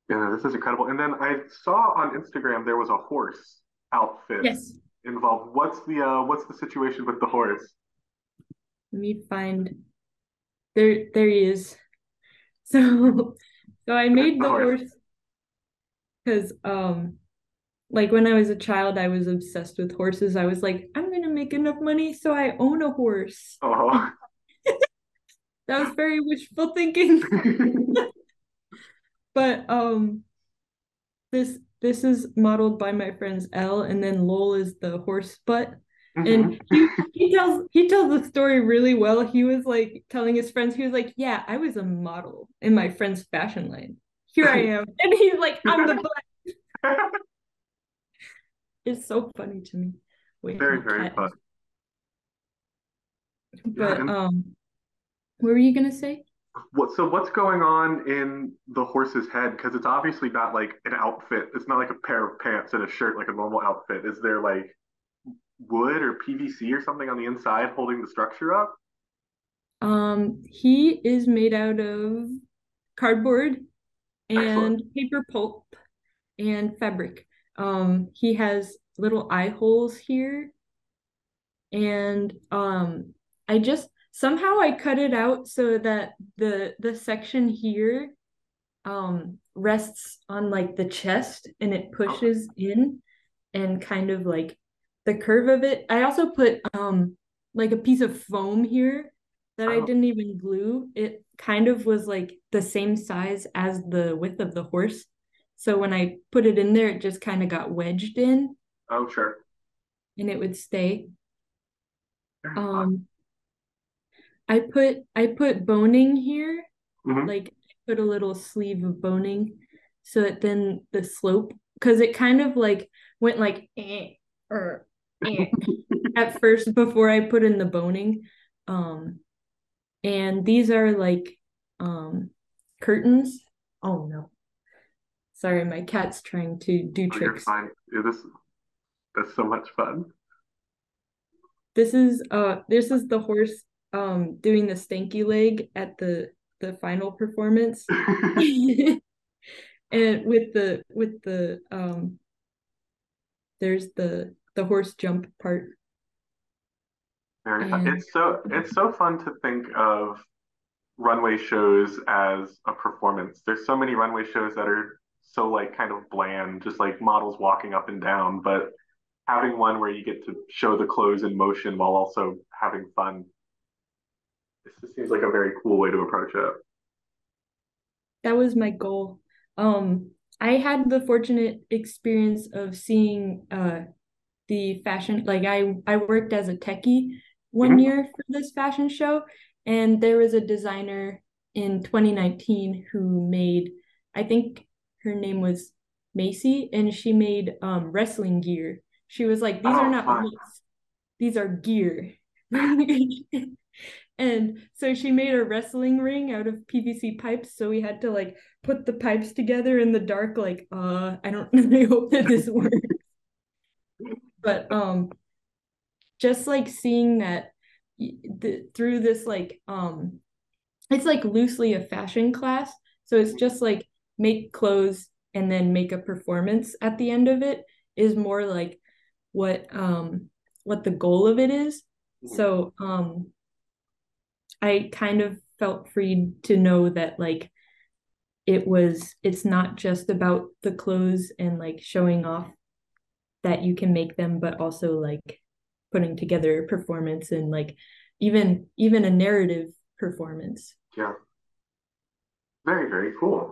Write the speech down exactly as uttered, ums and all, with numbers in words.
Yeah, this is incredible. And then I saw on Instagram there was a horse outfit Yes. involved. What's the uh what's the situation with the horse? Let me find there there he is. So so I There's made the the horse. horse because um like when I was a child, I was obsessed with horses. I was like, I'm gonna make enough money so I own a horse. Oh. That was very wishful thinking. But um this this is modeled by my friends Elle, and then Lowell is the horse butt. hmm And he he tells he tells the story really well. He was like telling his friends, he was like, yeah, I was a model in my friend's fashion line. Here I am. And he's like, I'm the butt. It's so funny to me. Wait, Very, my very cat fun. is Yeah, but and um what were you gonna say? what so what's going on in the horse's head? Because it's obviously not like an outfit. It's not like a pair of pants and a shirt like a normal outfit. Is there like wood or P V C or something on the inside holding the structure up? Um, he is made out of cardboard Excellent. and paper pulp and fabric. Um, he has little eye holes here, and um, I just somehow I cut it out so that the the section here um rests on like the chest and it Okay. pushes in and kind of like the curve of it. I also put um like a piece of foam here that I Oh, didn't even glue. It kind of was like the same size as the width of the horse. So when I put it in there, it just kind of got wedged in oh, sure. and it would stay. Very fun. Um, I put I put boning here, hmm like I put a little sleeve of boning so that then the slope, because it kind of like went like eh, or eh, at first before I put in the boning. Um, and these are like um curtains. Oh no. Sorry, my cat's trying to do Oh, you're tricks. fine. Yeah, this that's so much fun. This is uh this is the horse um doing the stanky leg at the the final performance. And with the with the um there's the the horse jump part. Very fun. And It's so it's so fun to think of runway shows as a performance. There's so many runway shows that are so like kind of bland, just like models walking up and down, but having one where you get to show the clothes in motion while also having fun. This just seems like a very cool way to approach it. that was my goal. Um, I had the fortunate experience of seeing uh the fashion, like I I worked as a techie one Mhm. year for this fashion show, and there was a designer in twenty nineteen who made, I think her name was Macy, and she made um wrestling gear. She was like, these are Oh, not fun. looks, these are gear. And so she made a wrestling ring out of P V C pipes. So we had to like put the pipes together in the dark, like, uh, I don't really hope that this works. But um, just like seeing that the, through this like um, it's like loosely a fashion class. So it's just like make clothes and then make a performance at the end of it is more like what um what the goal of it is. Mhm. So um I kind of felt free to know that like it was it's not just about the clothes and like showing off that you can make them, but also like putting together a performance and like even even a narrative performance. Yeah, very, very cool.